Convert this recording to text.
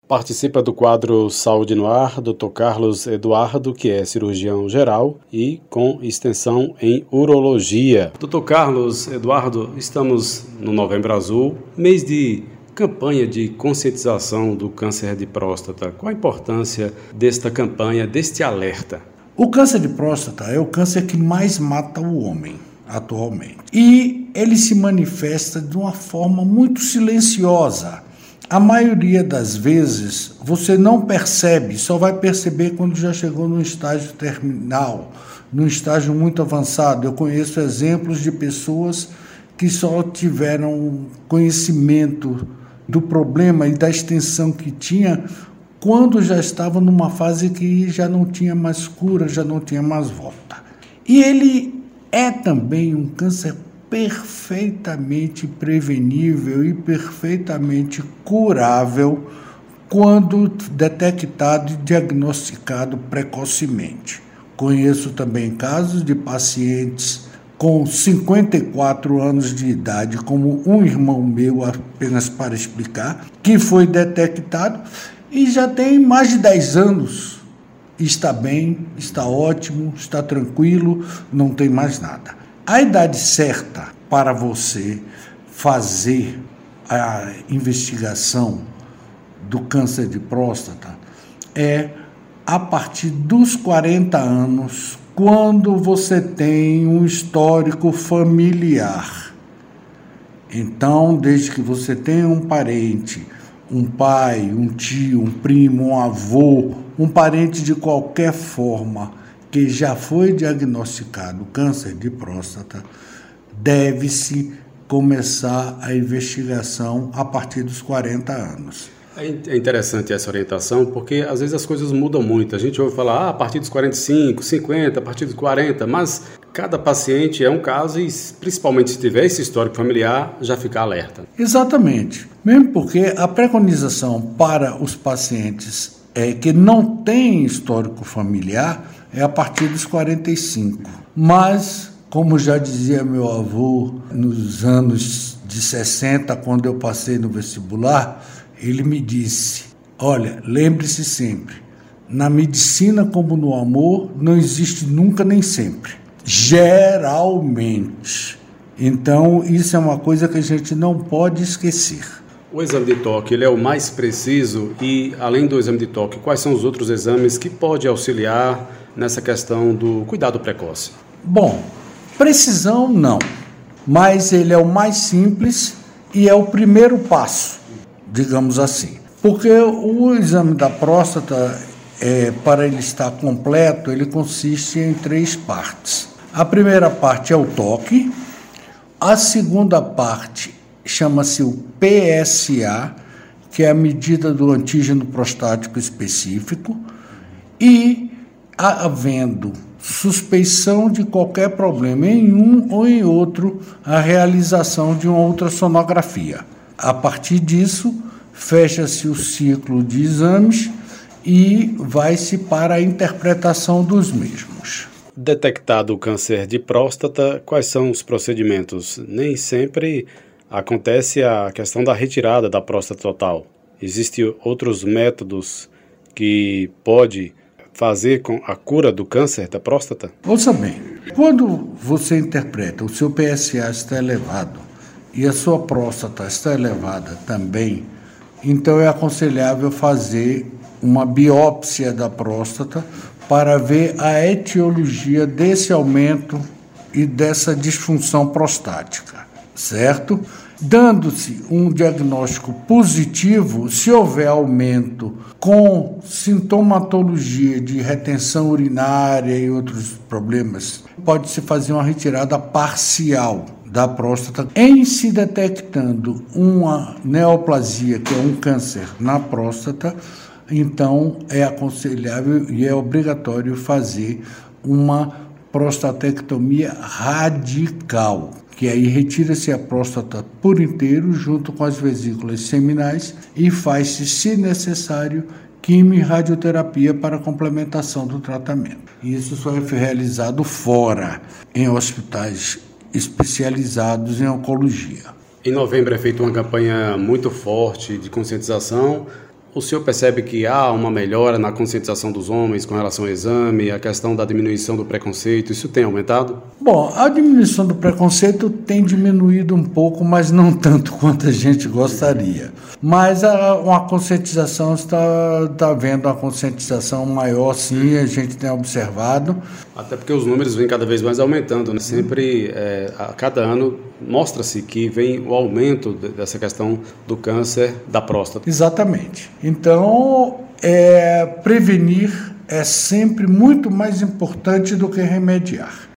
Participa do quadro Saúde no Ar, Dr. Carlos Eduardo, que é cirurgião geral e com extensão em urologia. Dr. Carlos Eduardo, estamos no Novembro Azul, mês de campanha de conscientização do câncer de próstata. Qual a importância desta campanha, deste alerta? O câncer de próstata é o câncer que mais mata o homem atualmente. E ele se manifesta de uma forma muito silenciosa. A maioria das vezes você não percebe, só vai perceber quando já chegou no estágio terminal, num estágio muito avançado. Eu conheço exemplos de pessoas que só tiveram conhecimento do problema e da extensão que tinha quando já estava numa fase que já não tinha mais cura, já não tinha mais volta. E ele é também um câncer perfeitamente prevenível e perfeitamente curável quando detectado e diagnosticado precocemente. Conheço também casos de pacientes com 54 anos de idade, como um irmão meu, apenas para explicar, que foi detectado e já tem mais de 10 anos. Está bem, está ótimo, está tranquilo, não tem mais nada. A idade certa para você fazer a investigação do câncer de próstata é a partir dos 40 anos, quando você tem um histórico familiar. Então, desde que você tenha um parente, um pai, um tio, um primo, um avô, um parente de qualquer forma que já foi diagnosticado câncer de próstata, deve-se começar a investigação a partir dos 40 anos. É interessante essa orientação, porque às vezes as coisas mudam muito. A gente ouve falar a partir dos 45, 50, a partir dos 40, mas cada paciente é um caso e, principalmente se tiver esse histórico familiar, já fica alerta. Exatamente. Mesmo porque a preconização para os pacientes que não têm histórico familiar é a partir dos 45. Mas, como já dizia meu avô nos anos de 60, quando eu passei no vestibular, ele me disse: olha, lembre-se sempre, na medicina como no amor, não existe nunca nem sempre. Geralmente. Então, isso é uma coisa que a gente não pode esquecer. O exame de toque, ele é o mais preciso e, além do exame de toque, quais são os outros exames que podem auxiliar nessa questão do cuidado precoce? Bom, precisão não, mas ele é o mais simples e é o primeiro passo, digamos assim. Porque o exame da próstata, para ele estar completo, ele consiste em 3 partes. A primeira parte é o toque, a segunda parte chama-se o PSA, que é a medida do antígeno prostático específico, e havendo suspeição de qualquer problema em um ou em outro, a realização de uma ultrassonografia. A partir disso, fecha-se o ciclo de exames e vai-se para a interpretação dos mesmos. Detectado o câncer de próstata, quais são os procedimentos? Nem sempre acontece a questão da retirada da próstata total. Existem outros métodos que pode fazer com a cura do câncer da próstata? Ouça bem, quando você interpreta o seu PSA está elevado e a sua próstata está elevada também, então é aconselhável fazer uma biópsia da próstata para ver a etiologia desse aumento e dessa disfunção prostática, certo? Dando-se um diagnóstico positivo, se houver aumento com sintomatologia de retenção urinária e outros problemas, pode-se fazer uma retirada parcial da próstata. Em se detectando uma neoplasia, que é um câncer na próstata, então é aconselhável e é obrigatório fazer uma prostatectomia radical, que aí retira-se a próstata por inteiro, junto com as vesículas seminais, e faz-se, se necessário, quimio e radioterapia para complementação do tratamento. Isso só é realizado fora, em hospitais especializados em oncologia. Em novembro é feita uma campanha muito forte de conscientização. O senhor percebe que há uma melhora na conscientização dos homens com relação ao exame, a questão da diminuição do preconceito, isso tem aumentado? Bom, a diminuição do preconceito tem diminuído um pouco, mas não tanto quanto a gente gostaria. Mas uma conscientização está havendo uma conscientização maior, sim, a gente tem observado. Até porque os números vêm cada vez mais aumentando, né? Sempre, a cada ano, mostra-se que vem o aumento dessa questão do câncer da próstata. Exatamente. Então, prevenir é sempre muito mais importante do que remediar.